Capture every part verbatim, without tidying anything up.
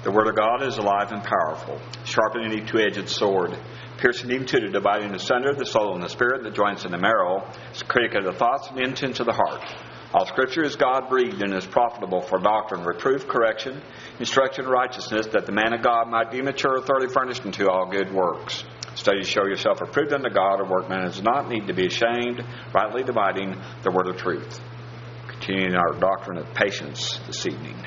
The Word of God is alive and powerful, sharper than any two-edged sword, piercing even to the dividing asunder the soul and the spirit, the joints and the marrow, is critic of the thoughts and intents of the heart. All Scripture is God-breathed and is profitable for doctrine, reproof, correction, instruction in righteousness, that the man of God might be mature, thoroughly furnished unto all good works. Study to show yourself approved unto God, a workman does not need to be ashamed, rightly dividing the word of truth. Continuing our doctrine of patience this evening.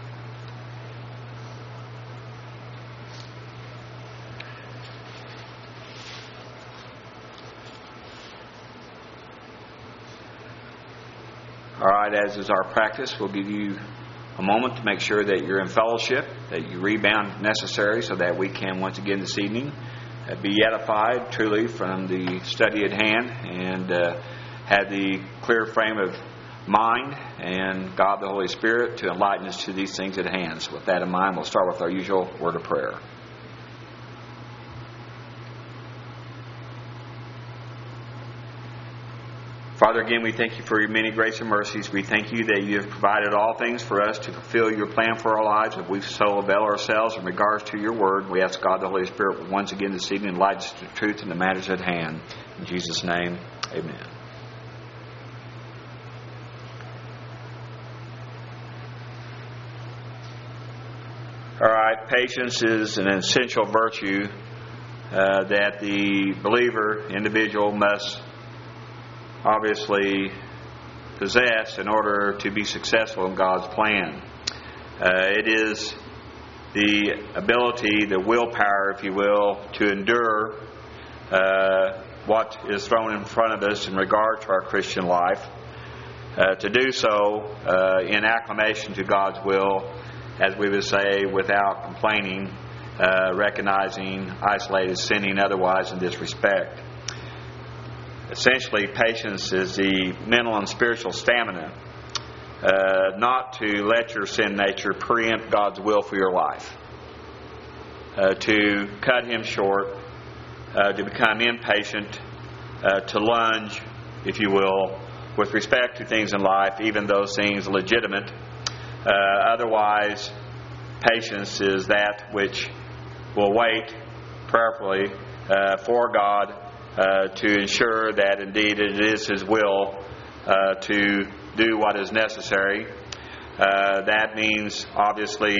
All right, as is our practice, we'll give you a moment to make sure that you're in fellowship, that you rebound if necessary, so that we can once again this evening uh, be edified truly from the study at hand and uh, have the clear frame of mind and God the Holy Spirit to enlighten us to these things at hand. So with that in mind, we'll start with our usual word of prayer. Father, again, we thank you for your many grace and mercies. We thank you that you have provided all things for us to fulfill your plan for our lives. If we so avail ourselves in regards to your word, we ask God the Holy Spirit once again this evening enlighten us to the truth and the matters at hand. In Jesus' name, amen. All right, patience is an essential virtue uh, that the believer, individual, must obviously possess in order to be successful in God's plan. Uh, it is the ability, the willpower, if you will, to endure uh, what is thrown in front of us in regard to our Christian life. Uh, to do so uh, in acclamation to God's will, as we would say, without complaining, uh, recognizing, isolated, sinning otherwise in this respect. Essentially, patience is the mental and spiritual stamina uh, not to let your sin nature preempt God's will for your life, uh, to cut Him short, uh, to become impatient, uh, to lunge, if you will, with respect to things in life, even those things legitimate. Uh, otherwise, patience is that which will wait prayerfully uh, for God Uh, to ensure that indeed it is His will uh, to do what is necessary. Uh, that means obviously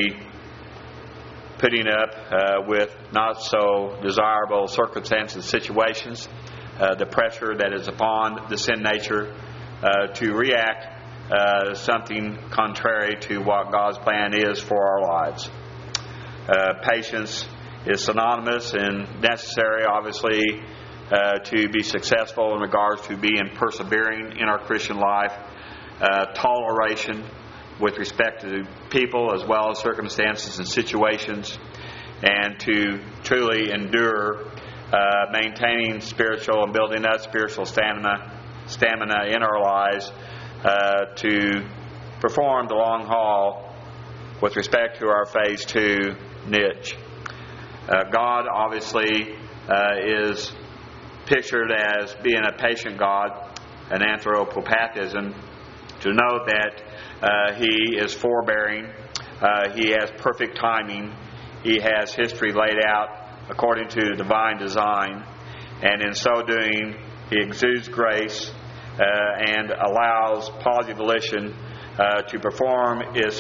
putting up uh, with not so desirable circumstances, situations, uh, the pressure that is upon the sin nature uh, to react uh, something contrary to what God's plan is for our lives. Uh, patience is synonymous and necessary, obviously, Uh, to be successful in regards to being persevering in our Christian life, uh, toleration with respect to people as well as circumstances and situations, and to truly endure, uh, maintaining spiritual and building up spiritual stamina, stamina in our lives uh, to perform the long haul with respect to our phase two niche. Uh, God obviously uh, is pictured as being a patient God, an anthropopathism, to note that uh, He is forbearing, uh, He has perfect timing, He has history laid out according to divine design, and in so doing He exudes grace uh, and allows positive volition uh, to perform its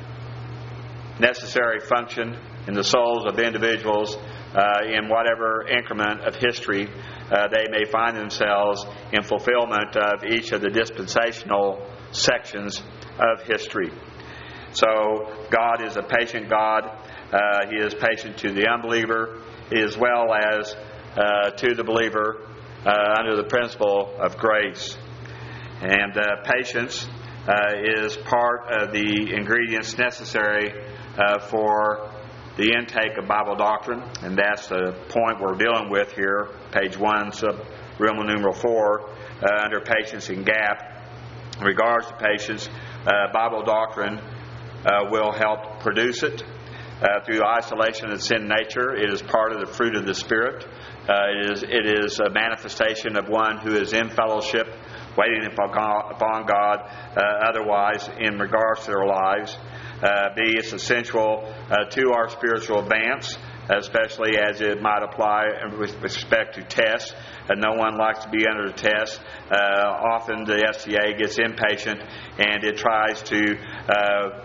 necessary function in the souls of individuals uh, in whatever increment of history Uh, they may find themselves in fulfillment of each of the dispensational sections of history. So God is a patient God. Uh, he is patient to the unbeliever as well as uh, to the believer uh, under the principle of grace. And uh, patience uh, is part of the ingredients necessary uh, for the intake of Bible doctrine, and that's the point we're dealing with here, page one, sub Roman numeral four, uh, under patience and gap. In regards to patience, uh, Bible doctrine uh, will help produce it uh, through isolation of sin nature. It is part of the fruit of the Spirit. Uh, it is it is a manifestation of one who is in fellowship, waiting upon God, upon God uh, otherwise in regards to their lives. Uh, B, it's essential uh, to our spiritual advance, especially as it might apply with respect to tests. Uh, no one likes to be under the test. Uh, often the S C A gets impatient and it tries to uh,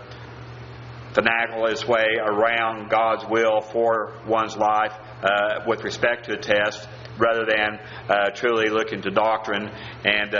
finagle its way around God's will for one's life uh, with respect to a test, rather than uh, truly looking to doctrine and uh,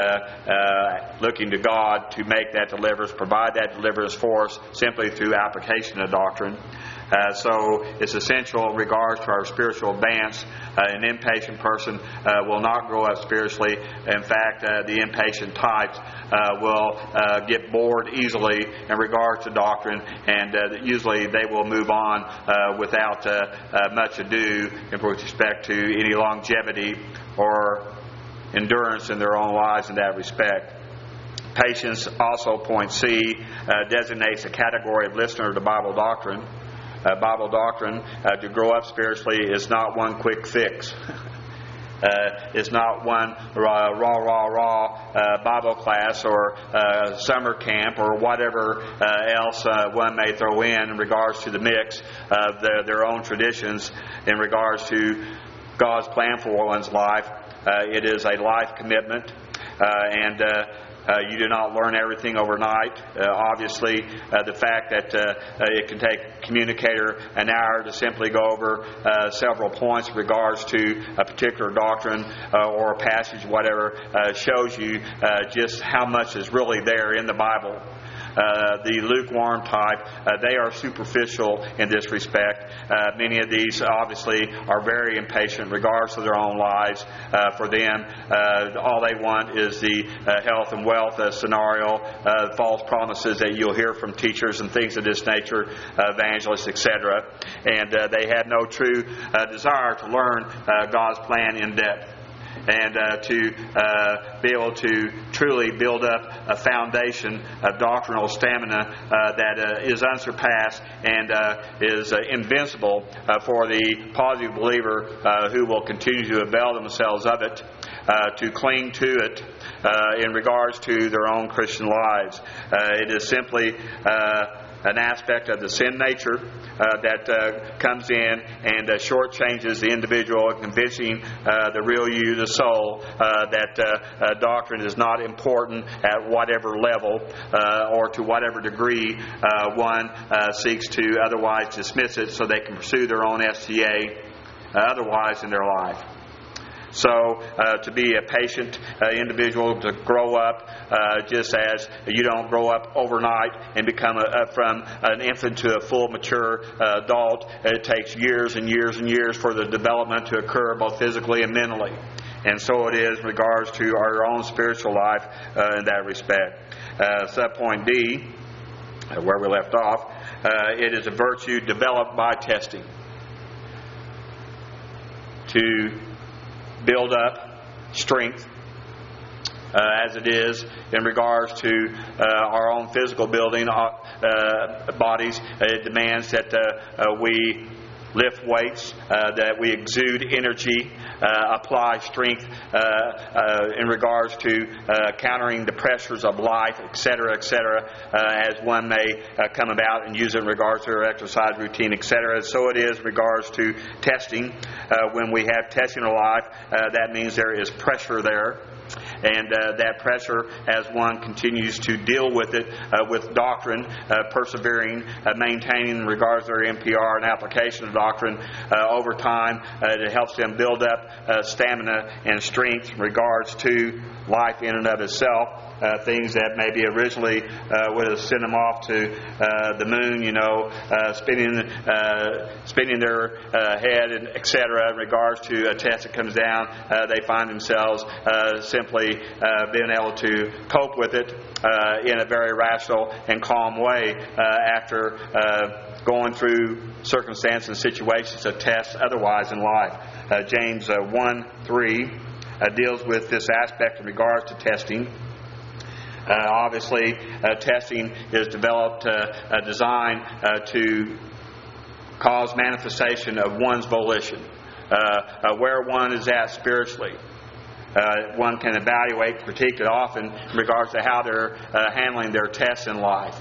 uh, looking to God to make that deliverance, provide that deliverance for us simply through application of doctrine. Uh, so it's essential in regards to our spiritual advance. Uh, an impatient person uh, will not grow up spiritually. In fact, uh, the impatient types uh, will uh, get bored easily in regards to doctrine, and uh, usually they will move on uh, without uh, uh, much ado with respect to any longevity or endurance in their own lives in that respect. Patience, also point C, uh, designates a category of listener to Bible doctrine. Uh, Bible doctrine, uh, to grow up spiritually, is not one quick fix. uh, it's not one raw, raw, raw, raw uh, Bible class or uh, summer camp or whatever uh, else uh, one may throw in in regards to the mix of the, their own traditions in regards to God's plan for one's life. Uh, it is a life commitment, uh, and uh, Uh, you do not learn everything overnight. Uh, obviously, uh, the fact that uh, uh, it can take a communicator an hour to simply go over uh, several points in regards to a particular doctrine uh, or a passage, whatever, uh, shows you uh, just how much is really there in the Bible. Uh, the lukewarm type, uh, they are superficial in this respect. Uh, many of these obviously are very impatient in regards to their own lives. Uh, for them, uh, all they want is the uh, health and wealth uh, scenario, uh, false promises that you'll hear from teachers and things of this nature, uh, evangelists, et cetera. And uh, they have no true uh, desire to learn uh, God's plan in depth, and uh, to uh, be able to truly build up a foundation of doctrinal stamina uh, that uh, is unsurpassed and uh, is uh, invincible uh, for the positive believer uh, who will continue to avail themselves of it, uh, to cling to it uh, in regards to their own Christian lives. Uh, it is simply uh, an aspect of the sin nature uh, that uh, comes in and uh, shortchanges the individual, convincing uh, the real you, the soul, uh, that uh, uh, doctrine is not important at whatever level uh, or to whatever degree uh, one uh, seeks to otherwise dismiss it so they can pursue their own S C A uh, otherwise in their life. So uh, to be a patient uh, individual, to grow up uh, just as you don't grow up overnight and become a, a, from an infant to a full mature uh, adult. It takes years and years and years for the development to occur both physically and mentally. And so it is in regards to our own spiritual life uh, in that respect. Uh, subpoint D, uh, where we left off, uh, it is a virtue developed by testing. To build up strength uh, as it is in regards to uh, our own physical building uh, bodies. It demands that uh, uh, we lift weights, uh, that we exude energy, uh, apply strength uh, uh, in regards to uh, countering the pressures of life, et cetera, et cetera, uh, as one may uh, come about and use it in regards to their exercise routine, et cetera. So it is in regards to testing. Uh, when we have testing in life, uh, that means there is pressure there. And uh, that pressure, as one continues to deal with it, uh, with doctrine, uh, persevering, uh, maintaining in regards to their M P R and application of doctrine uh, over time, uh, it helps them build up uh, stamina and strength in regards to life in and of itself. Uh, things that maybe originally uh, would have sent them off to uh, the moon, you know, uh, spinning, uh, spinning their uh, head, and et cetera. In regards to a test that comes down, uh, they find themselves uh, simply uh, being able to cope with it uh, in a very rational and calm way uh, after uh, going through circumstances and situations of tests otherwise in life. Uh, James uh, one three uh, deals with this aspect in regards to testing. Uh, obviously, uh, testing is developed, uh, uh, designed uh, to cause manifestation of one's volition, uh, uh, where one is at spiritually. Uh, one can evaluate, critique it often in regards to how they're uh, handling their tests in life.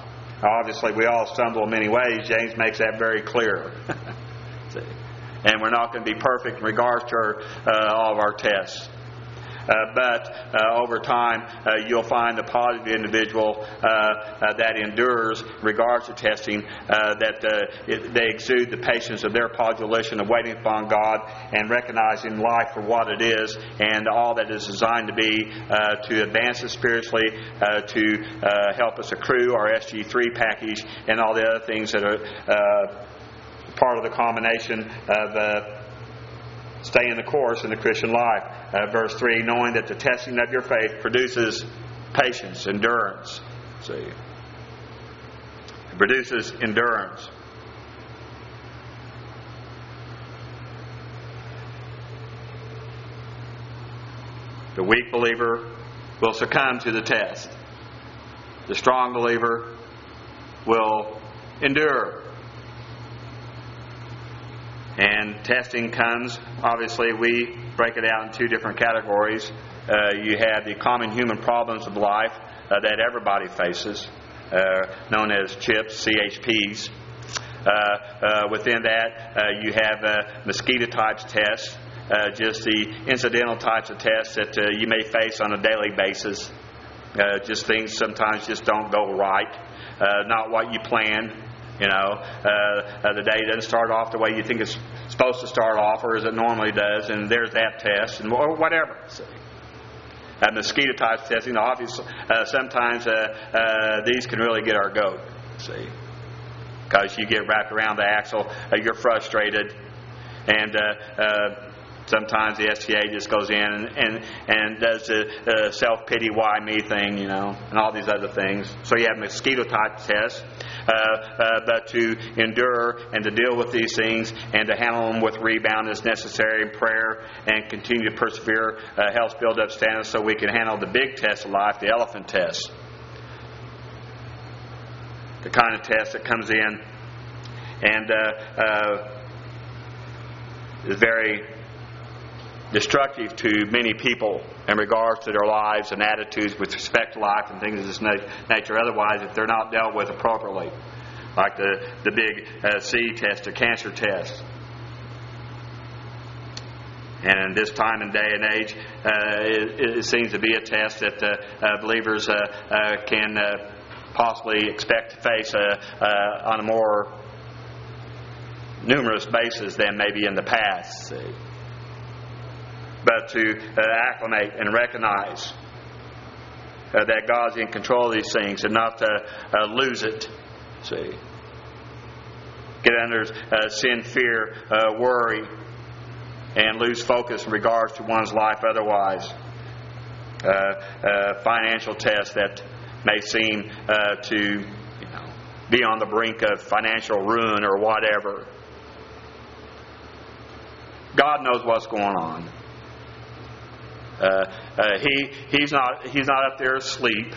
Obviously, we all stumble in many ways. James makes that very clear. See? And we're not going to be perfect in regards to our, uh, all of our tests. Uh, but uh, over time, uh, you'll find the positive individual uh, uh, that endures in regards to testing, uh, that uh, it, they exude the patience of their positive volition of waiting upon God and recognizing life for what it is and all that is designed to be uh, to advance us spiritually, uh, to uh, help us accrue our S G three package and all the other things that are uh, part of the combination of uh, staying the course in the Christian life. Uh, verse three, knowing that the testing of your faith produces patience, endurance. See, it produces endurance. The weak believer will succumb to the test. The strong believer will endure. And testing comes, obviously, we break it out in two different categories. Uh, you have the common human problems of life uh, that everybody faces, uh, known as CHIPs, C H Ps. Uh, uh, within that, uh, you have uh, mosquito types tests, uh, just the incidental types of tests that uh, you may face on a daily basis. Uh, just things sometimes just don't go right, uh, not what you planned. You know, uh, uh, the day doesn't start off the way you think it's supposed to start off, or as it normally does, and there's that test, and or whatever. See. Uh, mosquito type testing, obviously, uh, sometimes uh, uh, these can really get our goat. See, because you get wrapped around the axle, uh, you're frustrated, and uh, uh, sometimes the S T A just goes in and and, and does the uh, self-pity, why me thing, you know, and all these other things. So you have mosquito type tests. Uh, uh, but to endure and to deal with these things and to handle them with rebound as necessary in prayer and continue to persevere uh, helps build up standards so we can handle the big test of life, the elephant test. The kind of test that comes in and uh, uh, is very destructive to many people in regards to their lives and attitudes with respect to life and things of this nature. Otherwise, if they're not dealt with appropriately, like the the big uh, C test, the cancer test. And in this time and day and age, uh, it, it seems to be a test that uh, uh, believers uh, uh, can uh, possibly expect to face uh, uh, on a more numerous basis than maybe in the past. See? But to uh, acclimate and recognize uh, that God's in control of these things and not to uh, lose it. See, get under uh, sin, fear, uh, worry, and lose focus in regards to one's life otherwise. Uh, uh, financial tests that may seem uh, to, you know, be on the brink of financial ruin or whatever. God knows what's going on. Uh, uh, he he's not he's not up there asleep.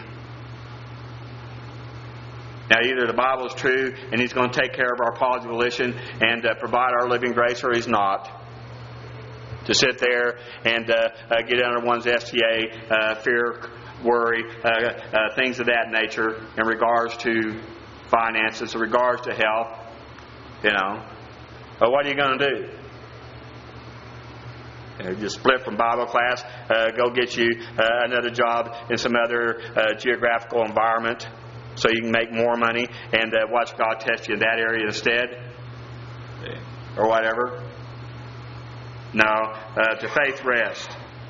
Now, either the Bible is true and He's going to take care of our positive volition and uh, provide our living grace, or He's not. To sit there and uh, uh, get under one's S T A, uh, fear, worry, uh, uh, things of that nature in regards to finances, in regards to health, you know, uh, what are you going to do? You know, just split from Bible class, uh, go get you uh, another job in some other uh, geographical environment so you can make more money and uh, watch God test you in that area instead, or whatever. No, uh, to faith rest,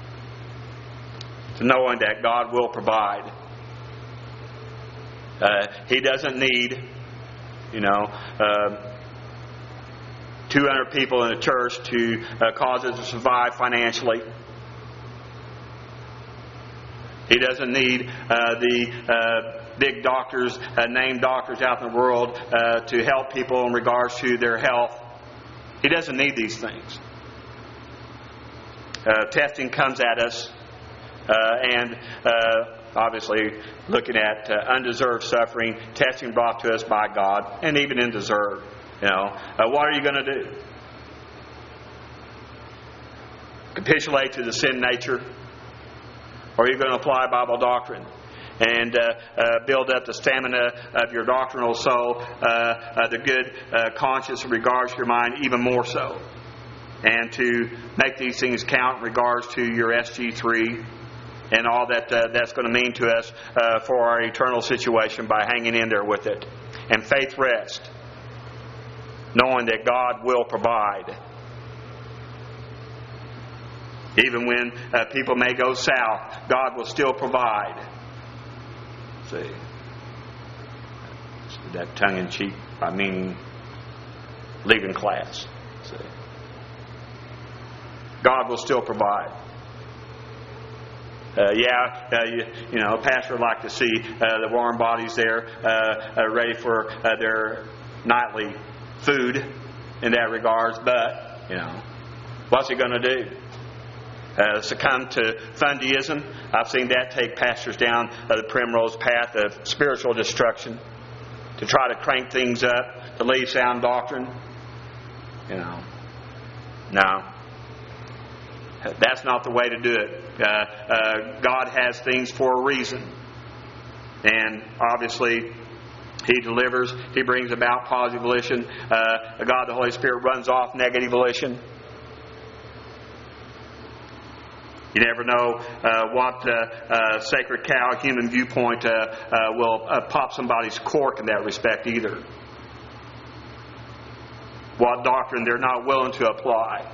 to knowing that God will provide. Uh, he doesn't need, you know, uh, two hundred people in a church to uh, cause us to survive financially. He doesn't need uh, the uh, big doctors, uh, named doctors out in the world uh, to help people in regards to their health. He doesn't need these things. Uh, testing comes at us, uh, and uh, obviously looking at uh, undeserved suffering, testing brought to us by God, and even undeserved. You know, uh, what are you going to do? Capitulate to the sin nature? Or are you going to apply Bible doctrine and uh, uh, build up the stamina of your doctrinal soul, uh, uh, the good uh, conscience in regards to your mind, even more so. And to make these things count in regards to your S G three and all that uh, that's going to mean to us uh, for our eternal situation by hanging in there with it. And faith rest, knowing that God will provide. Even when uh, people may go south, God will still provide. See, that tongue-in-cheek by meaning leaving class. See, God will still provide. Uh, yeah, uh, you, you know, a pastor would like to see uh, the warm bodies there, uh, uh, ready for uh, their nightly food in that regards. But you know, what's he going to do? Uh, succumb to fundyism? I've seen that take pastors down uh, the primrose path of spiritual destruction, to try to crank things up, to leave sound doctrine. You know, no. That's not the way to do it. Uh, uh, God has things for a reason. And obviously, He delivers. He brings about positive volition. Uh, God, the Holy Spirit, runs off negative volition. You never know uh, what uh, uh, sacred cow, human viewpoint, uh, uh, will uh, pop somebody's cork in that respect either. What doctrine they're not willing to apply.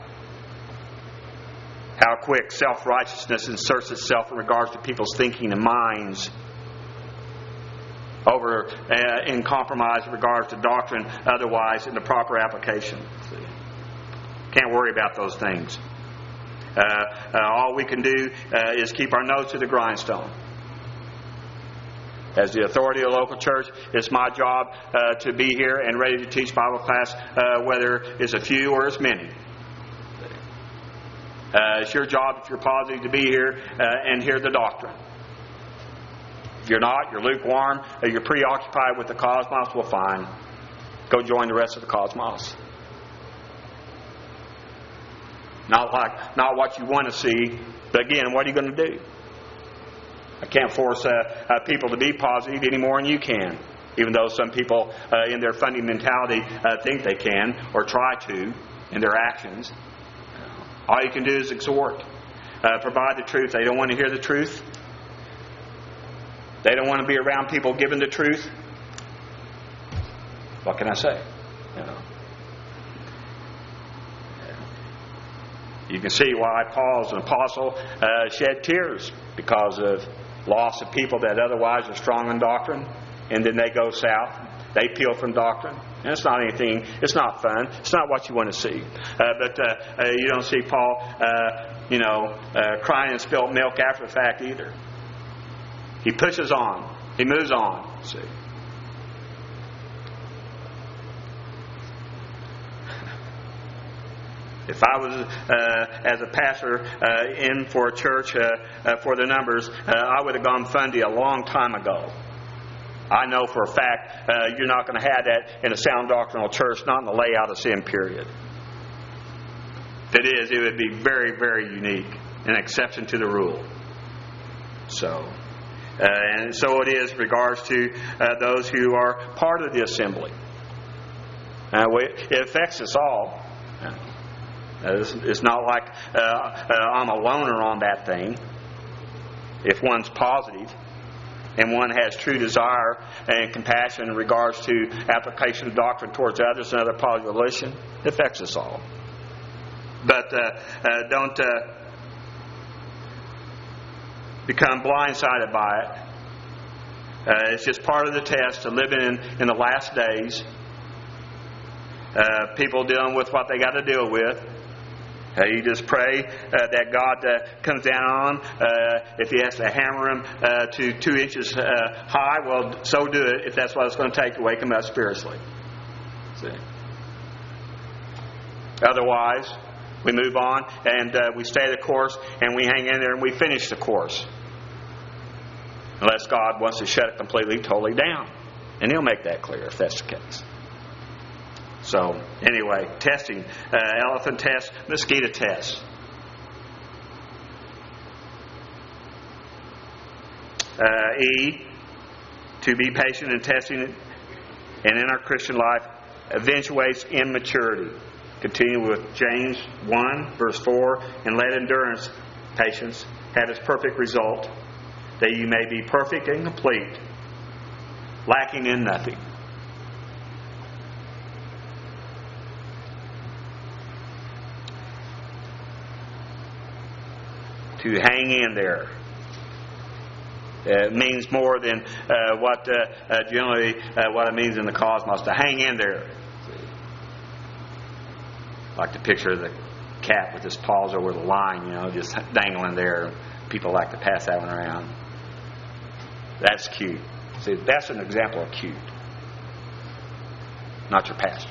How quick self-righteousness inserts itself in regards to people's thinking and minds over uh, in compromise in regards to doctrine, otherwise in the proper application. See? Can't worry about those things. Uh, uh, all we can do uh, is keep our nose to the grindstone. As the authority of the local church, it's my job uh, to be here and ready to teach Bible class, uh, whether it's a few or it's many. Uh, it's your job, if you're positive, to be here uh, and hear the doctrine. If you're not, you're lukewarm, uh, you're preoccupied with the cosmos, well, fine. Go join the rest of the cosmos. Not like, not what you want to see, but again, what are you going to do? I can't force uh, uh, people to be positive any more than you can, even though some people uh, in their funding mentality uh, think they can or try to in their actions. All you can do is exhort, uh, provide the truth. They don't want to hear the truth. They don't want to be around people giving the truth. What can I say? You know. You can see why Paul, as an apostle, uh, shed tears because of loss of people that otherwise are strong in doctrine, and then they go south. They peel from doctrine. And it's not anything, it's not fun. It's not what you want to see. Uh, but uh, uh, you don't see Paul, uh, you know, uh, crying and spilt milk after the fact either. He pushes on. He moves on. See. If I was, uh, as a pastor, uh, in for a church uh, uh, for the numbers, uh, I would have gone fundy a long time ago. I know for a fact uh, you're not going to have that in a sound doctrinal church, not in the layout of sin period. If it is, it would be very, very unique, an exception to the rule. So, uh, and so it is in regards to uh, those who are part of the assembly. Uh, we, it affects us all. Uh, it's, it's not like uh, uh, I'm a loner on that thing. If one's positive, and one has true desire and compassion in regards to application of doctrine towards others and other positive volition, it affects us all. But uh, uh, don't uh, become blindsided by it. Uh, it's just part of the test to live in in the last days. Uh, people dealing with what they got to deal with. Uh, you just pray uh, that God uh, comes down on them. Uh, if He has to hammer them uh, to two inches uh, high, well, so do it if that's what it's going to take to wake them up spiritually. See? Otherwise, we move on and uh, we stay the course and we hang in there and we finish the course. Unless God wants to shut it completely, totally down. And He'll make that clear if that's the case. So, anyway, testing. Uh, elephant test, mosquito test. Uh, e, to be patient in testing it, and in our Christian life, eventuates in maturity. Continue with James one, verse four, and let endurance, patience, have its perfect result, that you may be perfect and complete, lacking in nothing. To hang in there. Uh, it means more than uh, what uh, uh, generally uh, what it means in the cosmos. To hang in there. Like the picture of the cat with his paws over the line, you know, just dangling there. People like to pass that one around. That's cute. See, that's an example of cute. Not your pastor.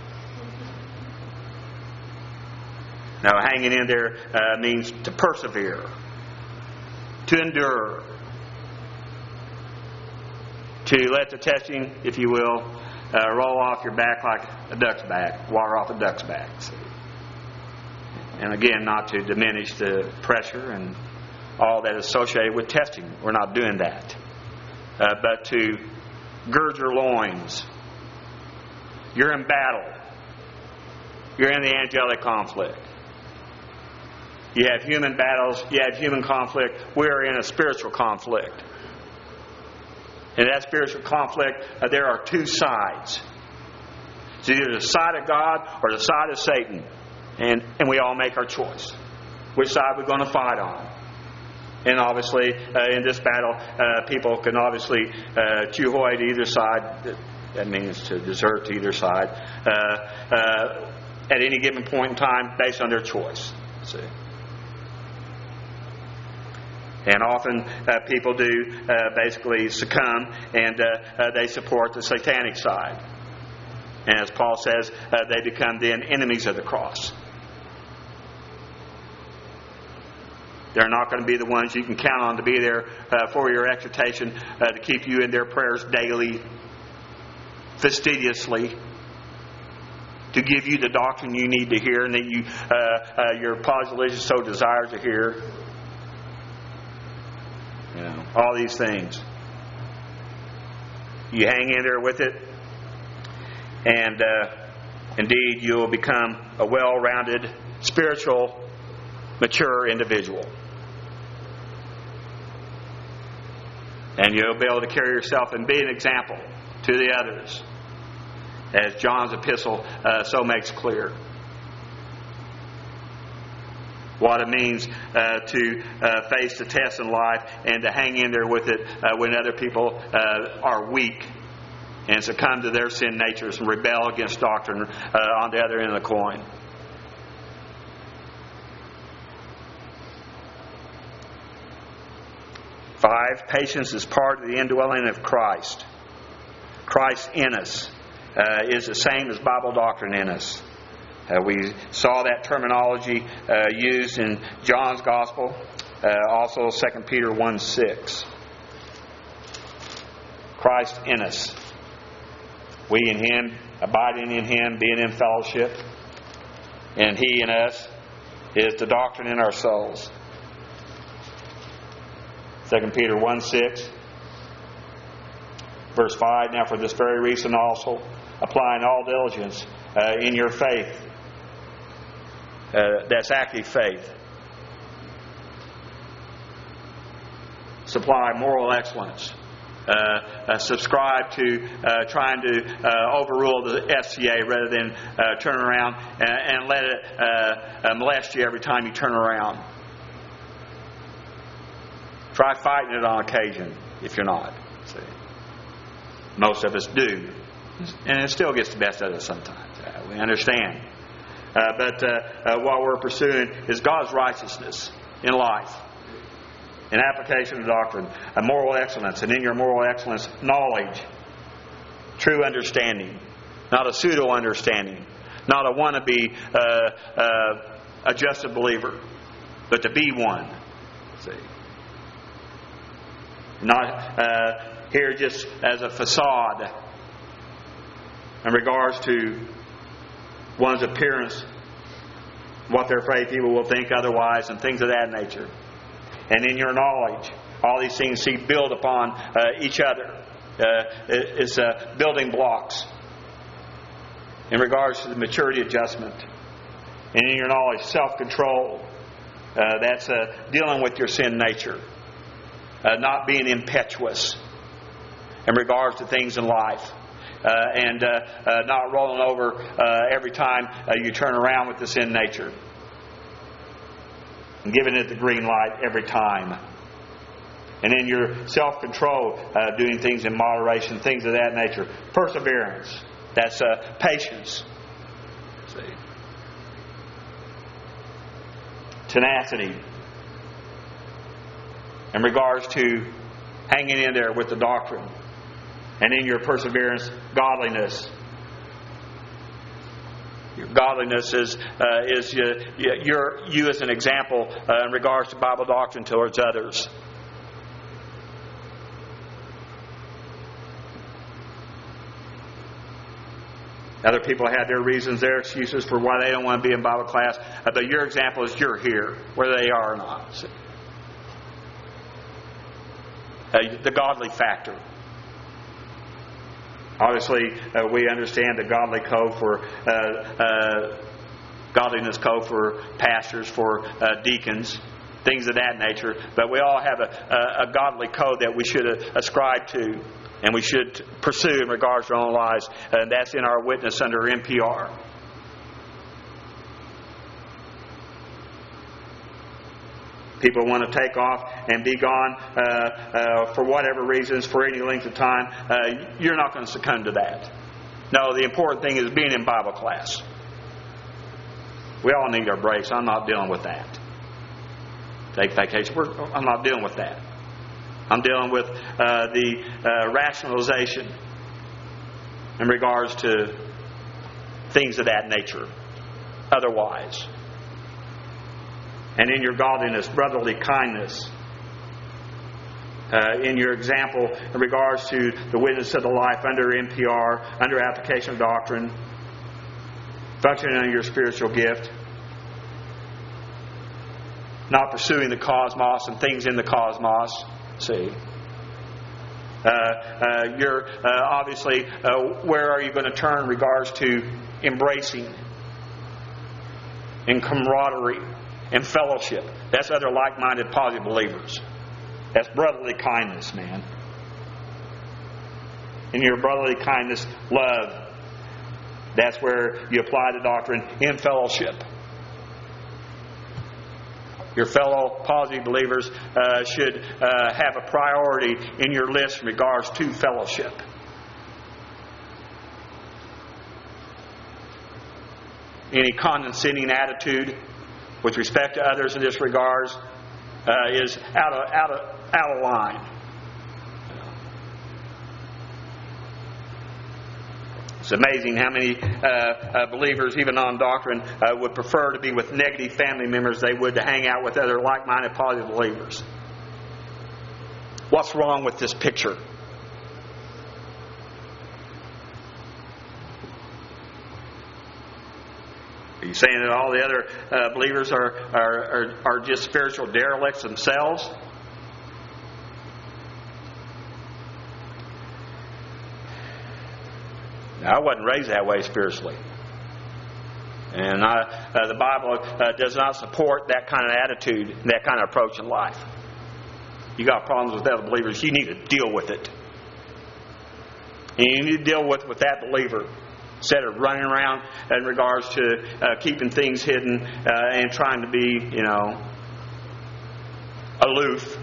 Now, hanging in there uh, means to persevere, to endure, to let the testing, if you will, uh, roll off your back like a duck's back, water off a duck's back. See? And again, not to diminish the pressure and all that is associated with testing. We're not doing that. Uh, but to gird your loins. You're in battle. You're in the angelic conflict. You have human battles. You have human conflict. We're in a spiritual conflict. In that spiritual conflict, uh, there are two sides. It's either the side of God or the side of Satan. And, and we all make our choice. Which side we're going to fight on. And obviously, uh, in this battle, uh, people can obviously uh, chuhoi to either side. That means to desert to either side. Uh, uh, at any given point in time, based on their choice. See? And often uh, people do uh, basically succumb and uh, uh, they support the satanic side. And as Paul says, uh, they become then enemies of the cross. They're not going to be the ones you can count on to be there uh, for your exhortation, uh, to keep you in their prayers daily, fastidiously, to give you the doctrine you need to hear and that you, uh, uh, your position so desires to hear. You know, all these things. You hang in there with it, and uh, indeed you will become a well-rounded, spiritual, mature individual. And you'll be able to carry yourself and be an example to the others, as John's epistle uh, so makes clear. What it means uh, to uh, face the test in life and to hang in there with it uh, when other people uh, are weak and succumb to their sin natures and rebel against doctrine uh, on the other end of the coin. Five, patience is part of the indwelling of Christ. Christ in us uh, is the same as Bible doctrine in us. Uh, we saw that terminology uh, used in John's Gospel, uh, also Second Peter one six. Christ in us. We in Him, abiding in Him, being in fellowship, and He in us is the doctrine in our souls. Second Peter one six, verse five, now for this very reason also, applying all diligence uh, in your faith. Uh, that's active faith. Supply moral excellence. Uh, uh, subscribe to uh, trying to uh, overrule the S C A rather than uh, turn around and, and let it uh, uh, molest you every time you turn around. Try fighting it on occasion if you're not. See? Most of us do. And it still gets the best of us sometimes. Uh, we understand. Uh, but uh, uh, what we're pursuing is God's righteousness in life. An application of doctrine, a moral excellence, and in your moral excellence, knowledge, true understanding, not a pseudo understanding, not a wannabe uh, uh, adjusted believer, but to be one. See, not uh, here just as a facade in regards to one's appearance, what they're afraid people will think otherwise, and things of that nature. And in your knowledge, All these things, see, build upon uh, each other. Uh, it's uh, building blocks in regards to the maturity adjustment. And in your knowledge, self-control. Uh, that's uh, dealing with your sin nature. Uh, not being impetuous in regards to things in life. Uh, and uh, uh, not rolling over uh, every time uh, you turn around with the sin nature. And giving it the green light every time. And in your self-control, uh, doing things in moderation, things of that nature. Perseverance. That's uh, patience. See? Tenacity. In regards to hanging in there with the doctrine. And in your perseverance, godliness. Your godliness is uh, is uh, you're, you as an example uh, in regards to Bible doctrine towards others. Other people have their reasons, their excuses for why they don't want to be in Bible class. Uh, but your example is you're here, whether they are or not. See? Uh, the godly factor. Obviously, uh, we understand the godly code for uh, uh, godliness code for pastors, for uh, deacons, things of that nature. But we all have a, a, a godly code that we should ascribe to, and we should pursue in regards to our own lives. And that's in our witness under N P R. People want to take off and be gone uh, uh, for whatever reasons, for any length of time. Uh, you're not going to succumb to that. No, the important thing is being in Bible class. We all need our breaks. I'm not dealing with that. Take vacation. We're, I'm not dealing with that. I'm dealing with uh, the uh, rationalization in regards to things of that nature. Otherwise. And in your godliness, brotherly kindness. Uh, in your example in regards to the witness of the life under N P R, under application of doctrine, functioning on your spiritual gift, not pursuing the cosmos and things in the cosmos. See, uh, uh, you're uh, obviously uh, where are you going to turn in regards to embracing and camaraderie and fellowship? That's other like-minded, positive believers. That's brotherly kindness, man. In your brotherly kindness, love. That's where you apply the doctrine in fellowship. Your fellow positive believers uh, should uh, have a priority in your list in regards to fellowship. Any condescending attitude with respect to others in this regards uh, is out of out of out of line. It's amazing how many uh, uh, believers, even on doctrine, uh, would prefer to be with negative family members they would to hang out with other like-minded, positive believers. What's wrong with this picture? Are you saying that all the other uh, believers are, are, are, are just spiritual derelicts themselves? I wasn't raised that way spiritually. And I, uh, the Bible uh, does not support that kind of attitude, that kind of approach in life. You got problems with other believers, you need to deal with it. And you need to deal with, with that believer instead of running around in regards to uh, keeping things hidden uh, and trying to be, you know, aloof.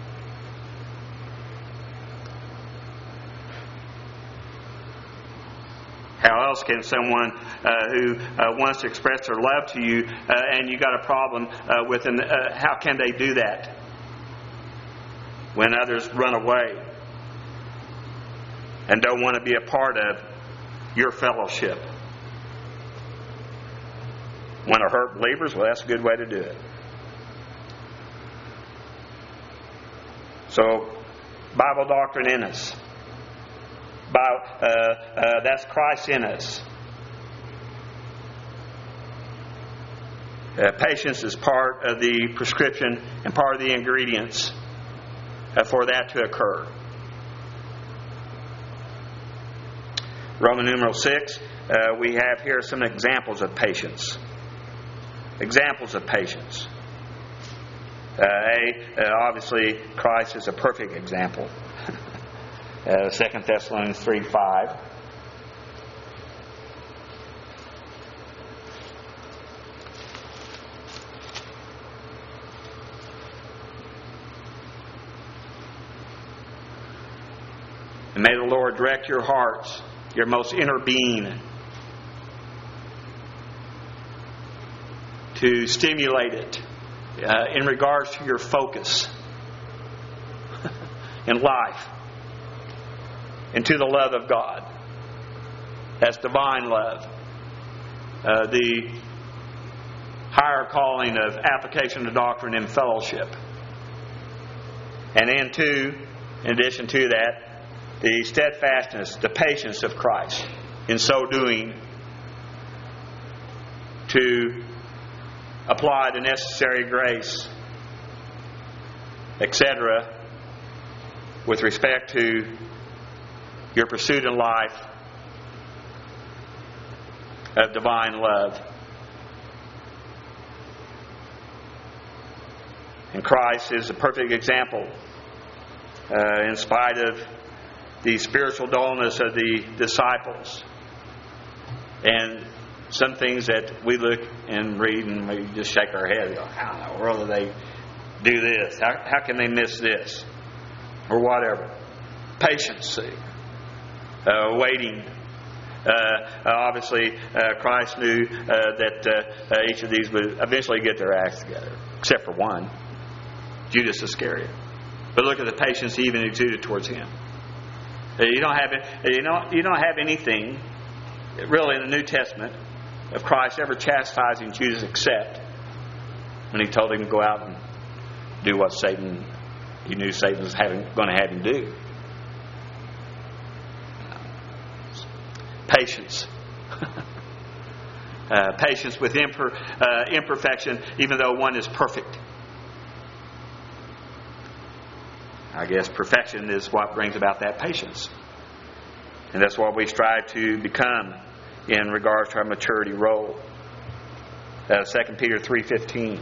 How else can someone uh, who uh, wants to express their love to you uh, and you got a problem uh, with them, uh, how can they do that when others run away and don't want to be a part of your fellowship? Want to hurt believers? Well, that's a good way to do it. So, Bible doctrine in us. By, uh, uh, that's Christ in us. Uh, patience is part of the prescription and part of the ingredients uh, for that to occur. Roman numeral six, uh, we have here some examples of patience. Examples of patience. Uh, A, uh, obviously, Christ is a perfect example. uh, Second Thessalonians three five. And may the Lord direct your hearts, your most inner being, to stimulate it uh, in regards to your focus in life and to the love of God. That's divine love. Uh, the higher calling of application of doctrine and fellowship. And then too, in addition to that, the steadfastness, the patience of Christ in so doing to apply the necessary grace, et cetera, with respect to your pursuit in life of divine love. And Christ is a perfect example uh, in spite of the spiritual dullness of the disciples and some things that we look and read and we just shake our head and go, how in the world do they do this? How, how can they miss this? Or whatever. Patience, see. Uh, waiting. Uh, obviously, uh, Christ knew uh, that uh, uh, each of these would eventually get their acts together, except for one, Judas Iscariot. But look at the patience he even exuded towards him. You don't have you don't you don't have anything really in the New Testament of Christ ever chastising Judas except when he told him to go out and do what Satan he knew Satan was having, going to have him do. Patience. uh, patience with imper, uh, imperfection, even though one is perfect. I guess perfection is what brings about that patience. And that's what we strive to become in regards to our maturity role. Uh, Second Peter three fifteen.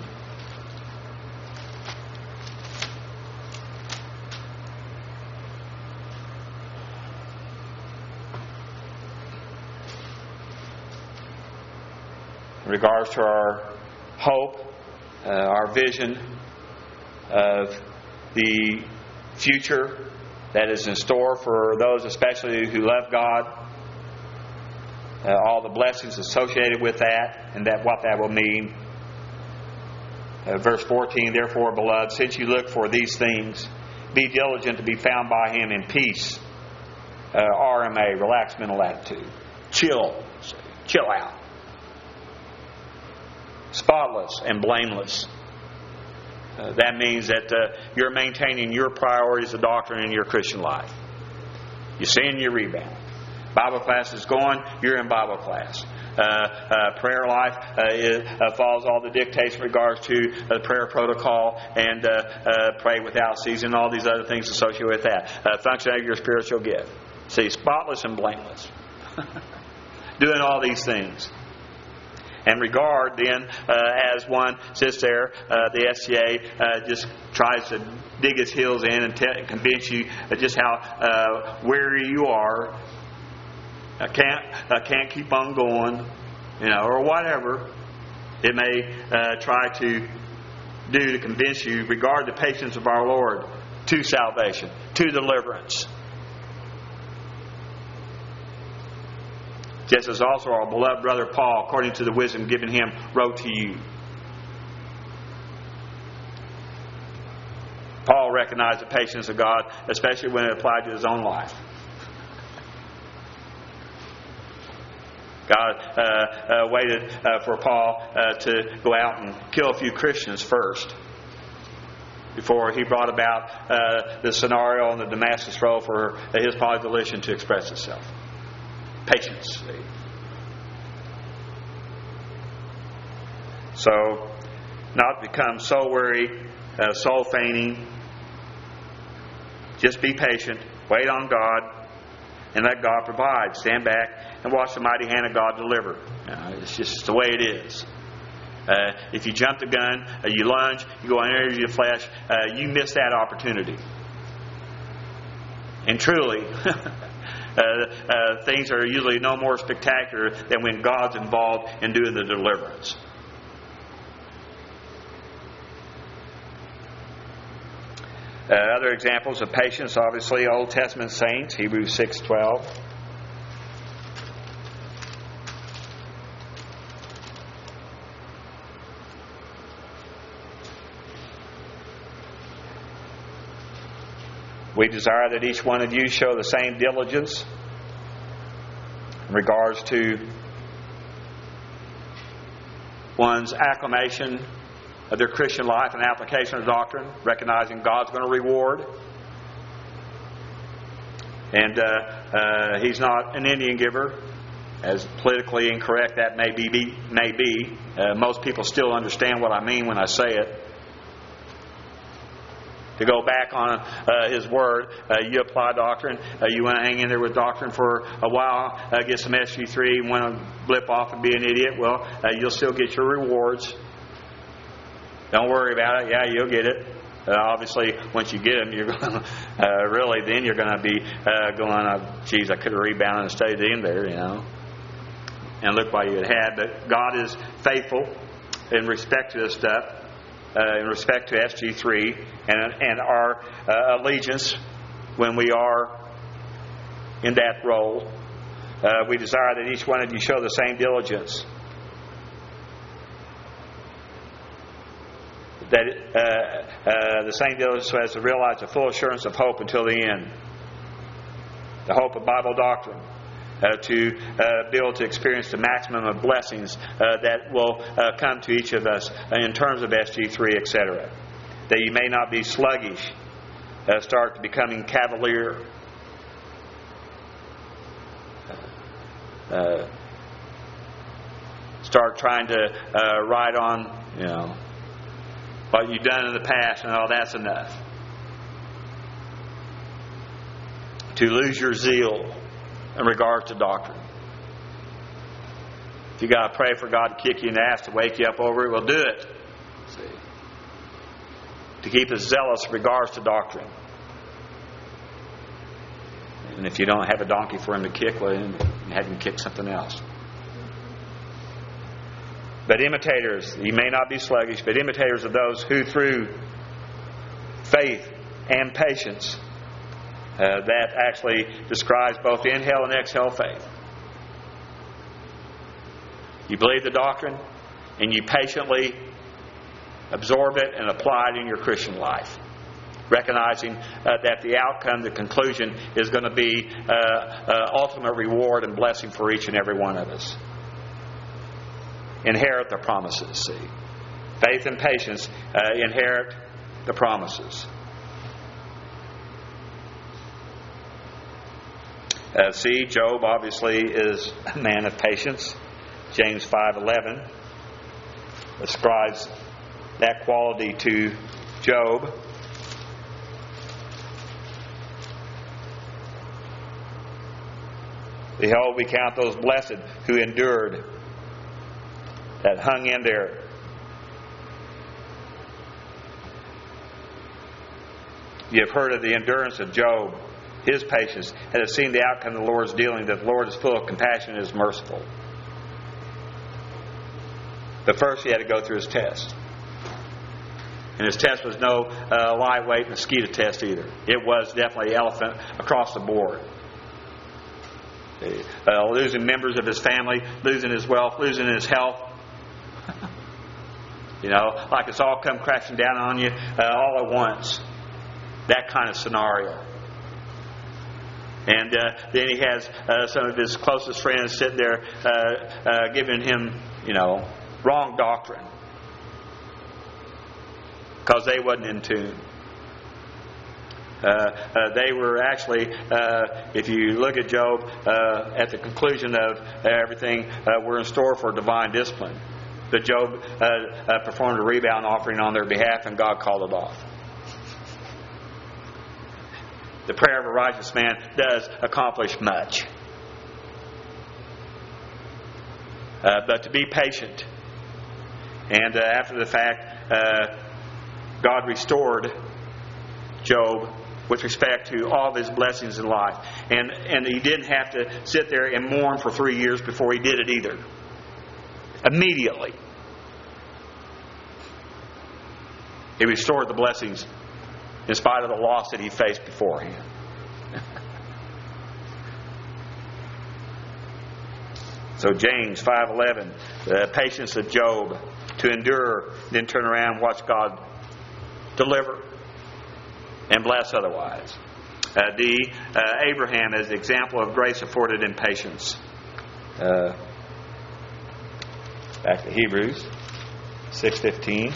In regards to our hope, uh, our vision of the future that is in store for those especially who love God, uh, all the blessings associated with that and that what that will mean. Uh, verse fourteen, therefore, beloved, since you look for these things, be diligent to be found by Him in peace. Uh, R M A, relaxed mental attitude. Chill. Chill out. Spotless and blameless. Uh, that means that uh, you're maintaining your priorities of doctrine in your Christian life. You're seeing your rebound. Bible class is going, you're in Bible class. Uh, uh, prayer life uh, is, uh, follows all the dictates in regards to the uh, prayer protocol and uh, uh, pray without ceasing, all these other things associated with that. Uh, function of your spiritual gift. See, spotless and blameless. Doing all these things. And regard then, uh, as one sits there, uh, the S C A uh, just tries to dig his heels in and te- convince you just how uh, weary you are. I can't, I can't keep on going, you know, or whatever it may uh, try to do to convince you. Regard the patience of our Lord to salvation, to deliverance. Just as also our beloved brother Paul, according to the wisdom given him, wrote to you. Paul recognized the patience of God, especially when it applied to his own life. God uh, uh, waited uh, for Paul uh, to go out and kill a few Christians first, before he brought about uh, the scenario on the Damascus Road for his Paul's volition to express itself. Patience. So, not become so weary, uh, soul fainting, Just be patient, wait on God, and let God provide. Stand back and watch the mighty hand of God deliver. You know, it's just the way it is. Uh, if you jump the gun, uh, you lunge, you go under your flesh, uh, you miss that opportunity. And truly, uh, uh, things are usually no more spectacular than when God's involved in doing the deliverance. Uh, other examples of patience, obviously, Old Testament saints, Hebrews six twelve. We desire that each one of you show the same diligence in regards to one's acclamation of their Christian life and application of doctrine, recognizing God's going to reward. And uh, uh, He's not an Indian giver, as politically incorrect that may be. May be. Uh, most people still understand what I mean when I say it. To go back on uh, His Word, uh, you apply doctrine. Uh, you want to hang in there with doctrine for a while, uh, get some S G three, want to blip off and be an idiot. Well, uh, you'll still get your rewards. Don't worry about it. Yeah, you'll get it. Uh, obviously, once you get them, you're going to uh, really then you're going to be uh, going, uh, geez, I could have rebounded and stayed in there, you know. And look what you had had. But God is faithful in respect to this stuff. Uh, in respect to S G three and, and our uh, allegiance when we are in that role. Uh, we desire that each one of you show the same diligence. That uh, uh, the same diligence as to realize the full assurance of hope until the end. The hope of Bible doctrine. Uh, to uh, be able to experience the maximum of blessings uh, that will uh, come to each of us in terms of S G three, et cetera. That you may not be sluggish, uh, start becoming cavalier, uh, start trying to uh, ride on, you know, what you've done in the past, and oh, that's enough. To lose your zeal in regards to doctrine. If you got to pray for God to kick you in the ass to wake you up over it, well, do it. See? To keep us zealous in regards to doctrine. And if you don't have a donkey for him to kick, well, then have him kick something else. But imitators, you may not be sluggish, but imitators of those who through faith and patience, Uh, that actually describes both inhale and exhale faith. You believe the doctrine and you patiently absorb it and apply it in your Christian life. Recognizing uh, that the outcome, the conclusion, is going to be uh, uh, ultimate reward and blessing for each and every one of us. Inherit the promises, see. Faith and patience uh, inherit the promises. Uh, see, Job obviously is a man of patience. James five eleven ascribes that quality to Job. Behold, we count those blessed who endured, that hung in there. You have heard of the endurance of Job, his patience, and have seen the outcome of the Lord's dealing, that the Lord is full of compassion and is merciful. But first he had to go through his test. And his test was no uh, lightweight mosquito test either. It was definitely elephant across the board. Uh, losing members of his family, losing his wealth, losing his health. You know, like it's all come crashing down on you uh, all at once. That kind of scenario. And uh, then he has uh, some of his closest friends sitting there uh, uh, giving him, you know, wrong doctrine. Because they wasn't in tune. Uh, uh, they were actually, uh, if you look at Job, uh, at the conclusion of everything, uh, were in store for divine discipline. But Job uh, uh, performed a rebound offering on their behalf, and God called it off. the prayer of a righteous man does accomplish much. Uh, but to be patient. And uh, after the fact, uh, God restored Job with respect to all of his blessings in life. And, and he didn't have to sit there and mourn for three years before he did it either. Immediately. He restored the blessings in spite of the loss that he faced beforehand. So James five eleven, the patience of Job, to endure, then turn around and watch God deliver and bless otherwise. Uh, the uh, Abraham as the example of grace afforded in patience. Uh, back to Hebrews six fifteen.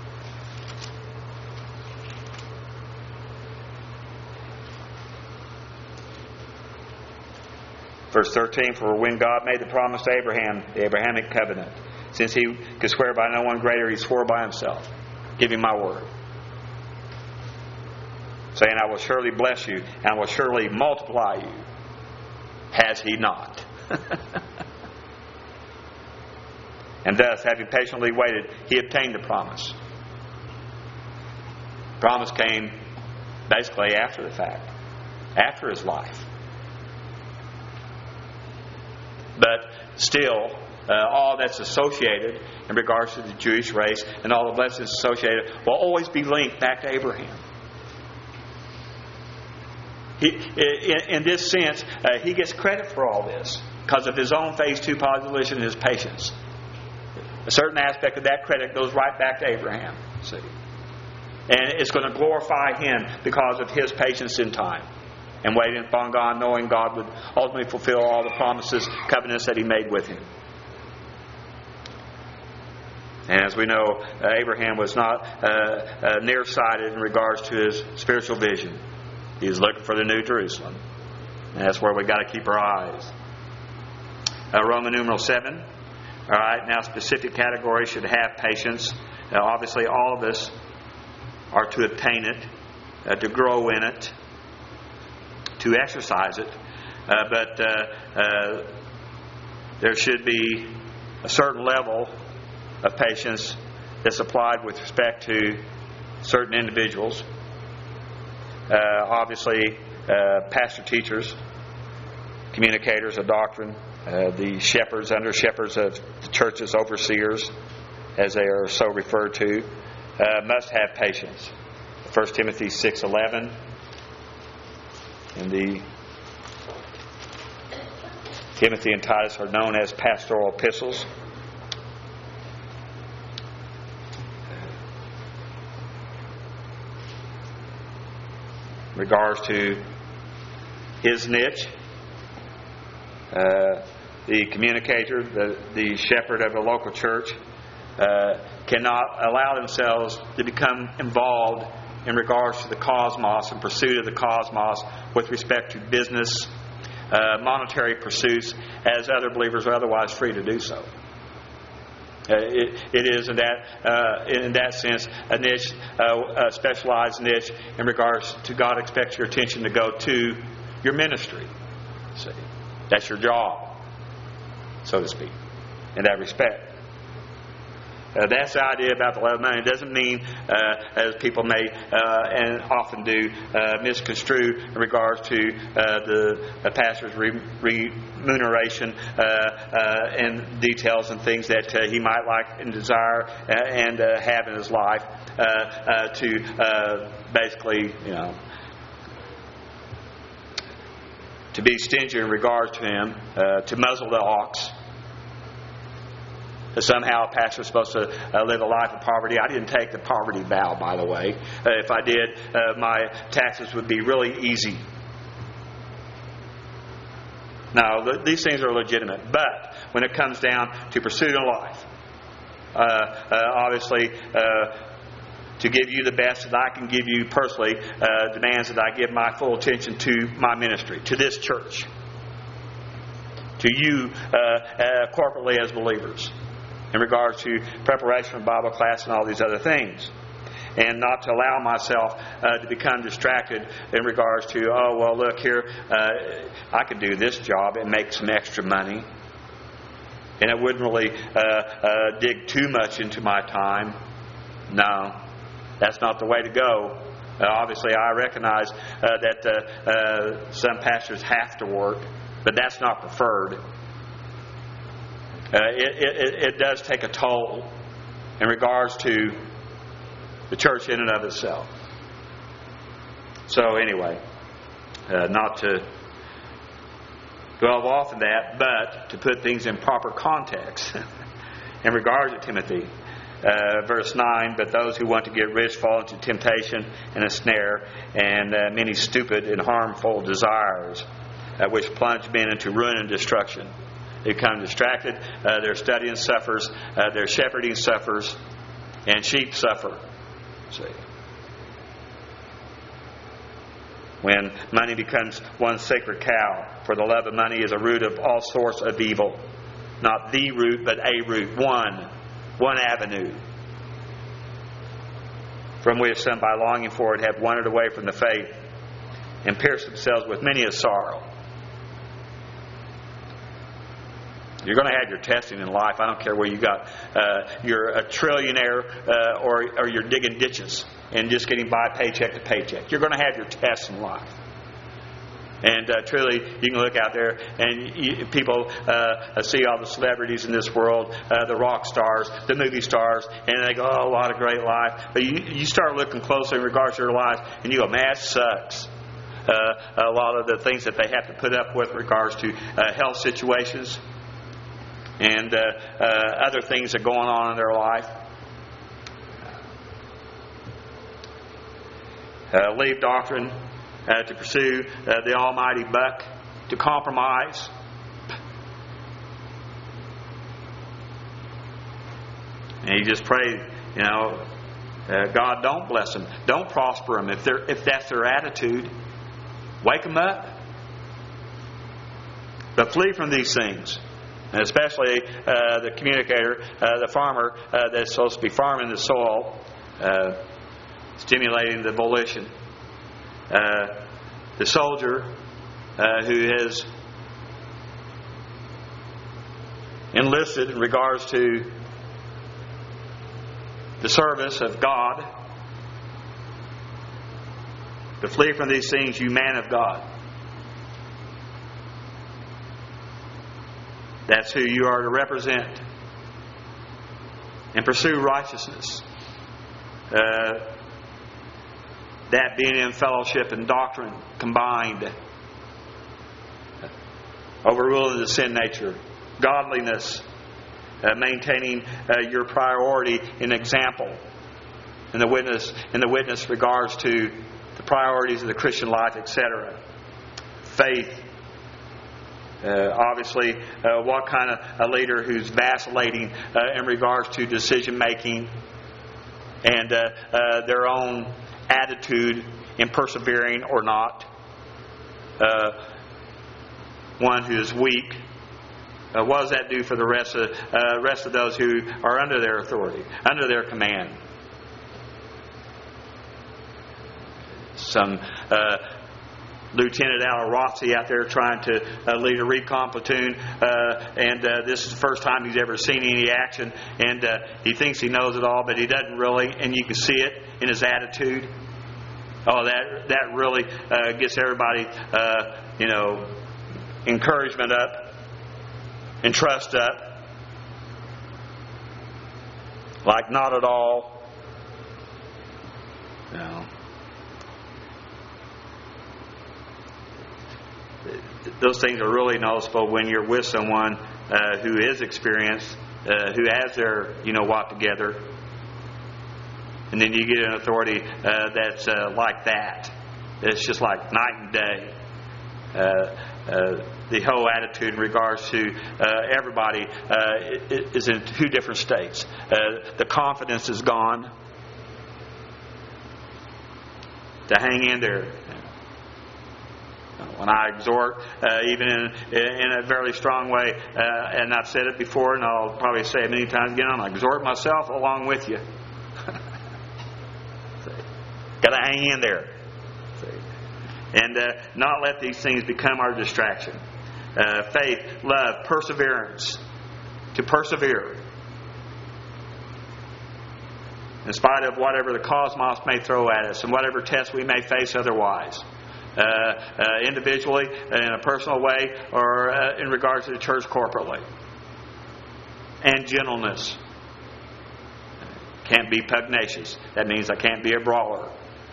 Verse thirteen, for when God made the promise to Abraham, the Abrahamic covenant, since he could swear by no one greater, he swore by himself. Give him my word. Saying, I will surely bless you, and I will surely multiply you. Has he not? And thus, having patiently waited, he obtained the promise. The promise came basically after the fact, after his life. But still, uh, all that's associated in regards to the Jewish race and all the blessings associated will always be linked back to Abraham. He, in, in this sense, uh, he gets credit for all this because of his own phase two position and his patience. A certain aspect of that credit goes right back to Abraham. See, and it's going to glorify him because of his patience in time. And waiting upon God, knowing God would ultimately fulfill all the promises, covenants that he made with him. And as we know, uh, Abraham was not uh, uh, nearsighted in regards to his spiritual vision. He was looking for the New Jerusalem. And that's where we got to keep our eyes. Uh, Roman numeral seven. All right, now specific categories should have patience. Now, obviously, all of us are to obtain it, uh, to grow in it, to exercise it, uh, but uh, uh, there should be a certain level of patience that's applied with respect to certain individuals. Uh, obviously, uh, pastor teachers, communicators of doctrine, uh, the shepherds, under shepherds of the church's overseers, as they are so referred to, uh, must have patience. First Timothy six eleven. And the Timothy and Titus are known as pastoral epistles. In regards to his niche, uh, the communicator, the, the shepherd of a local church, uh, cannot allow themselves to become involved in regards to the cosmos and pursuit of the cosmos with respect to business, uh, monetary pursuits, as other believers are otherwise free to do so. Uh, it, it is in that uh, in that sense a niche, uh, a specialized niche in regards to God expects your attention to go to your ministry. See, that's your job, so to speak, in that respect. Uh, that's the idea about the love of money. It doesn't mean, uh, as people may uh, and often do, uh, misconstrue in regards to uh, the uh, pastor's re- remuneration uh, uh, and details and things that uh, he might like and desire uh, and uh, have in his life uh, uh, to uh, basically, you know, to be stingy in regards to him, uh, to muzzle the ox. Somehow a pastor is supposed to uh, live a life of poverty. I didn't take the poverty vow, by the way. Uh, if I did, uh, my taxes would be really easy. Now, th- these things are legitimate. But when it comes down to pursuit of life, uh, uh, obviously, uh, to give you the best that I can give you personally uh, demands that I give my full attention to my ministry, to this church, to you uh, uh, corporately as believers, in regards to preparation for Bible class and all these other things. and not to allow myself uh, to become distracted in regards to, oh, well, look here, uh, I could do this job and make some extra money. And it wouldn't really uh, uh, dig too much into my time. No, that's not the way to go. Uh, obviously, I recognize uh, that uh, uh, some pastors have to work, but that's not preferred. Uh, it, it, it does take a toll in regards to the church in and of itself. So anyway, uh, not to dwell off in that, but to put things in proper context in regards to Timothy. Uh, verse nine, but those who want to get rich fall into temptation and a snare, and uh, many stupid and harmful desires, uh, which plunge men into ruin and destruction. They become distracted, uh, their studying suffers, uh, their shepherding suffers, and sheep suffer. See? When money becomes one sacred cow, for the love of money is a root of all sorts of evil. Not the root, but a root. One. One avenue. From which some by longing for it have wandered away from the faith and pierced themselves with many a sorrow. You're going to have your testing in life. I don't care where you got. Uh, you're a trillionaire uh, or, or you're digging ditches and just getting by paycheck to paycheck. You're going to have your tests in life. And uh, truly, you can look out there and you, people uh, see all the celebrities in this world, uh, the rock stars, the movie stars, and they go, oh, what a great life. But you, you start looking closely in regards to their lives, and you go, man, it sucks. Uh, a lot of the things that they have to put up with in regards to uh, health situations and uh, uh, other things that are going on in their life. Uh, leave doctrine uh, to pursue uh, the almighty buck, to compromise. And you just pray, you know, uh, God, don't bless them, don't prosper them. If they're if that's their attitude, wake them up. But flee from these things. And especially uh, the communicator, uh, the farmer uh, that's supposed to be farming the soil, uh, stimulating the volition. Uh, the soldier uh, who has enlisted in regards to the service of God. To flee from these things, you man of God. That's who you are to represent and pursue righteousness. Uh, that being in fellowship and doctrine combined. Overruling the sin nature. Godliness. Uh, maintaining uh, your priority in example. In the witness, in the witness regards to the priorities of the Christian life, et cetera. Faith. Uh, obviously, uh, what kind of a leader who's vacillating uh, in regards to decision making and uh, uh, their own attitude in persevering or not. Uh, one who is weak. Uh, what does that do for the rest of uh, rest of those who are under their authority, under their command? Some uh, Lieutenant Al Rossi out there trying to uh, lead a recon platoon, uh, and uh, this is the first time he's ever seen any action, and uh, he thinks he knows it all, but he doesn't really, and you can see it in his attitude. Oh, that that really uh, gets everybody, uh, you know, encouragement up and trust up. Like not at all. No. Those things are really noticeable when you're with someone uh, who is experienced, uh, who has their, you know what, together. And then you get an authority uh, that's uh, like that. It's just like night and day. Uh, uh, the whole attitude in regards to uh, everybody uh, is in two different states. Uh, the confidence is gone. To hang in there. When I exhort, uh, even in, in a very strong way, uh, and I've said it before, and I'll probably say it many times again, I exhort myself along with you. Got to hang in there. See? And uh, not let these things become our distraction. Uh, faith, love, perseverance. To persevere. In spite of whatever the cosmos may throw at us and whatever tests we may face otherwise. Uh, uh, individually, in a personal way, or uh, in regards to the church corporately. And gentleness. Can't be pugnacious. That means I can't be a brawler.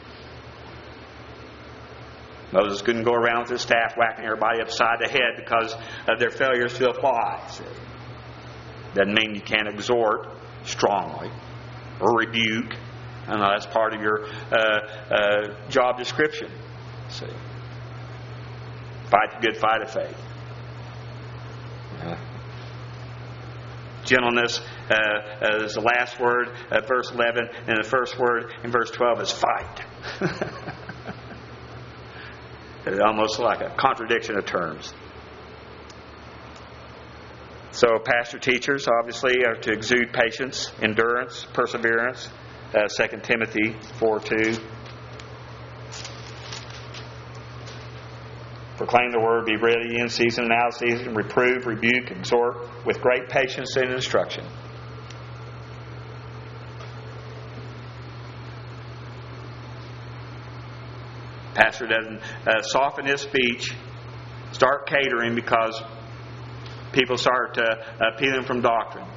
Moses couldn't go around with his staff whacking everybody upside the head because of their failures to apply. Doesn't mean you can't exhort strongly or rebuke. I know that's part of your uh, uh, job description. See, fight the good fight of faith. Uh, gentleness uh, uh, is the last word at verse eleven, and the first word in verse twelve is fight. It's almost like a contradiction of terms. So, pastor teachers obviously are to exude patience, endurance, perseverance. Uh, Second Timothy four two. Proclaim the word, be ready in season and out of season, reprove, rebuke, exhort with great patience and instruction. Pastor doesn't uh, soften his speech, start catering because people start uh, appealing from doctrine.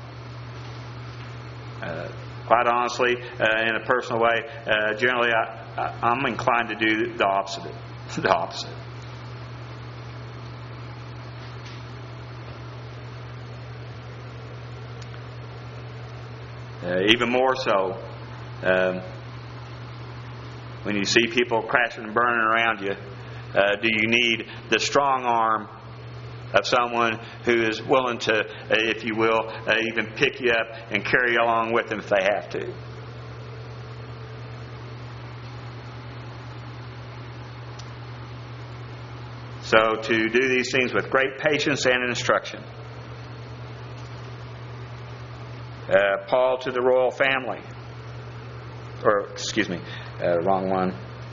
Uh, quite honestly, uh, in a personal way, uh, generally I, I, I'm inclined to do the opposite. the opposite. Uh, even more so, um, when you see people crashing and burning around you, uh, do you need the strong arm of someone who is willing to, uh, if you will, uh, even pick you up and carry you along with them if they have to? So to do these things with great patience and instruction. Uh, Paul to the royal family. Or, excuse me, uh, wrong one.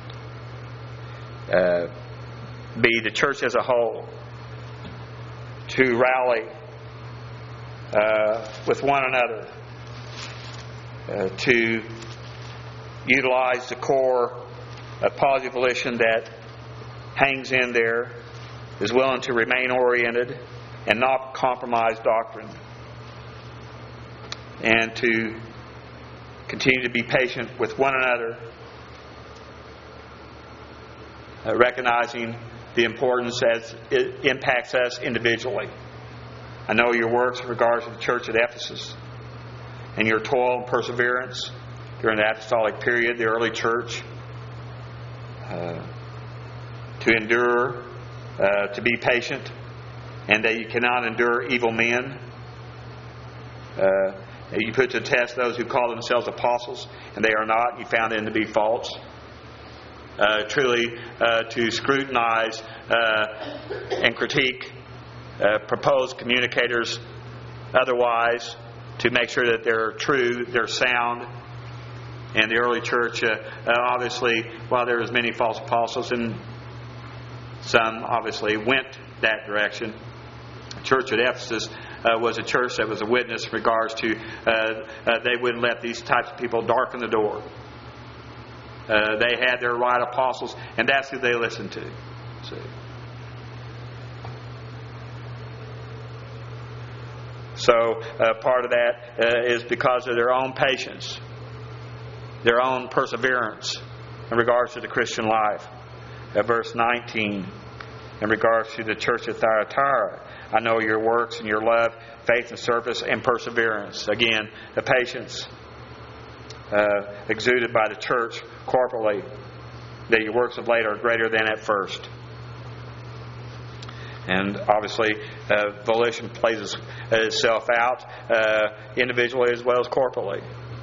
Uh, B, the church as a whole. To rally uh, with one another. Uh, to utilize the core of positive volition that hangs in there, is willing to remain oriented and not compromise doctrine. And to continue to be patient with one another, uh, recognizing the importance as it impacts us individually. I know your works in regards to the church at Ephesus and your toil and perseverance during the apostolic period, the early church, uh, to endure, uh, to be patient, and that you cannot endure evil men. Uh, You put to test those who call themselves apostles, and they are not. You found them to be false. Uh, truly, uh, to scrutinize uh, and critique uh, proposed communicators otherwise, to make sure that they're true, they're sound. And the early church, uh, uh, obviously, while there was many false apostles, and some obviously went that direction, the church at Ephesus Uh, was a church that was a witness in regards to uh, uh, they wouldn't let these types of people darken the door. Uh, they had their right apostles, and that's who they listened to. See? So uh, part of that uh, is because of their own patience, their own perseverance in regards to the Christian life. Uh, verse nineteen, in regards to the church at Thyatira, I know your works and your love, faith and service and perseverance. Again, the patience uh, exuded by the church corporately, that your works of late are greater than at first. And obviously, uh, volition plays itself out uh, individually as well as corporately.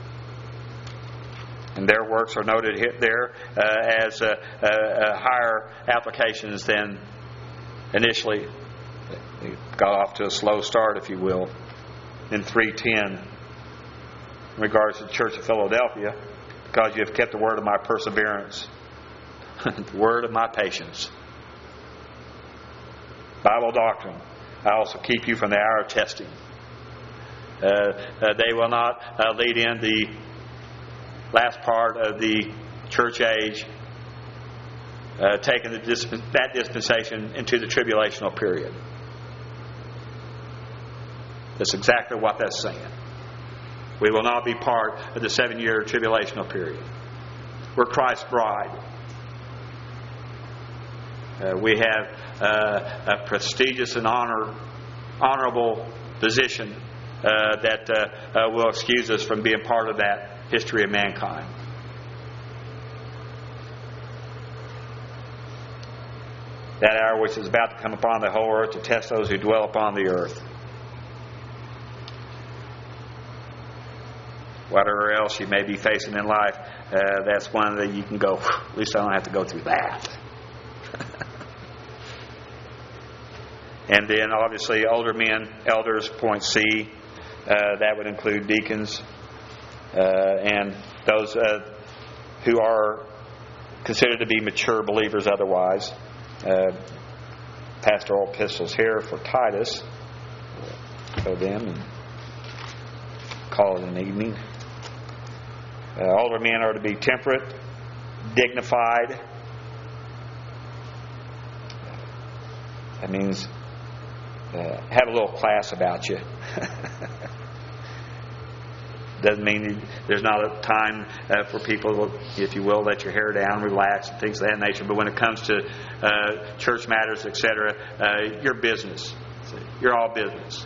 And their works are noted here, there uh, as uh, uh, higher applications than initially. They got off to a slow start, if you will, in three ten in regards to the Church of Philadelphia. because you have kept the word of my perseverance, the word of my patience. Bible doctrine. I also keep you from the hour of testing. Uh, uh, they will not uh, lead in the last part of the church age, uh, taking the disp- that dispensation into the tribulational period. That's exactly what that's saying. We will not be part of the seven-year tribulational period. We're Christ's bride. Uh, we have uh, a prestigious and honor, honorable position uh, that uh, uh, will excuse us from being part of that history of mankind. That hour which is about to come upon the whole earth to test those who dwell upon the earth. Whatever else you may be facing in life, uh, that's one that you can go, at least I don't have to go through that. And then obviously older men, elders, point C, uh, that would include deacons uh, and those uh, who are considered to be mature believers otherwise. Uh, pastoral epistles here for Titus. We'll go them and call it an evening. Uh, older men are to be temperate, dignified. That means uh, have a little class about you. Doesn't mean there's not a time uh, for people, if you will, let your hair down, relax, and things of that nature. But when it comes to uh, church matters, et cetera, uh, your business. You're all business.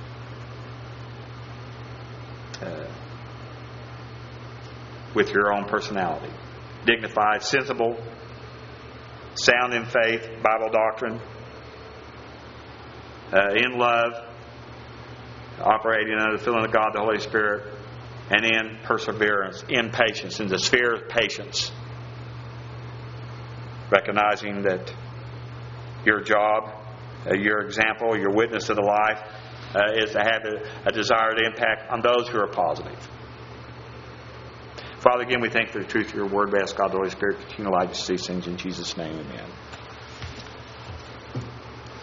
Uh, with your own personality. Dignified, sensible, sound in faith, Bible doctrine, uh, in love, operating under the filling of God, the Holy Spirit, and in perseverance, in patience, in the sphere of patience. Recognizing that your job, uh, your example, your witness to the life uh, is to have a, a desired impact on those who are positive. Father, again, we thank you for the truth of your word. We ask God, the Holy Spirit, to continue to light us these things in Jesus' name. Amen.